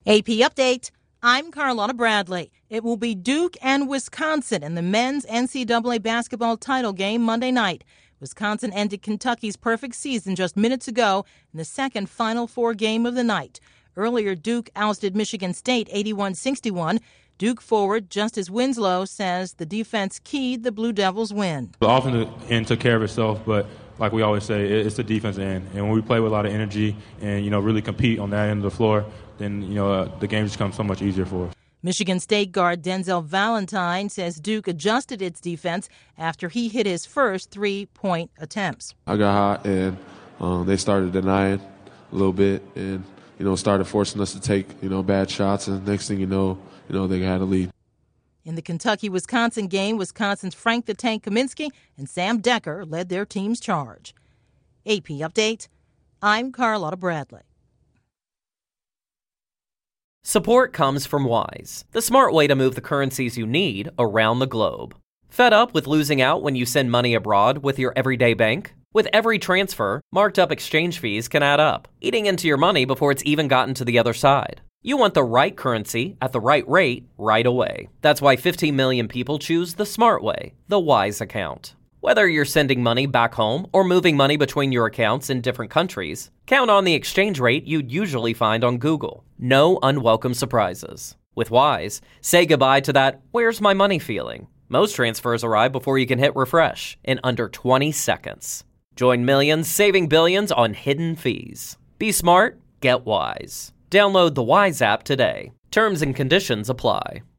AP Update. I'm Carlotta Bradley. It will be Duke and Wisconsin in the men's NCAA basketball title game Monday night. Wisconsin ended Kentucky's perfect season just minutes ago in the second Final Four game of the night. Earlier, Duke ousted Michigan State 81-61. Duke forward Justice Winslow says the defense keyed the Blue Devils' win. The offensive end took care of itself, but like we always say, it's the defensive end. And when we play with a lot of energy and, really compete on that end of the floor, then, the game just becomes so much easier for us. Michigan State guard Denzel Valentine says Duke adjusted its defense after he hit his first three-point attempts. I got hot, and they started denying a little bit and, started forcing us to take, bad shots. And next thing you know, they had a lead. In the Kentucky-Wisconsin game, Wisconsin's Frank the Tank Kaminsky and Sam Decker led their team's charge. AP Update. I'm Carlotta Bradley. Support comes from Wise, the smart way to move the currencies you need around the globe. Fed up with losing out when you send money abroad with your everyday bank? With every transfer, marked up exchange fees can add up, eating into your money before it's even gotten to the other side. You want the right currency at the right rate right away. That's why 15 million people choose the smart way, the Wise account. Whether you're sending money back home or moving money between your accounts in different countries, count on the exchange rate you'd usually find on Google. No unwelcome surprises. With Wise, say goodbye to that "where's my money" feeling. Most transfers arrive before you can hit refresh in under 20 seconds. Join millions saving billions on hidden fees. Be smart, get Wise. Download the Wise app today. Terms and conditions apply.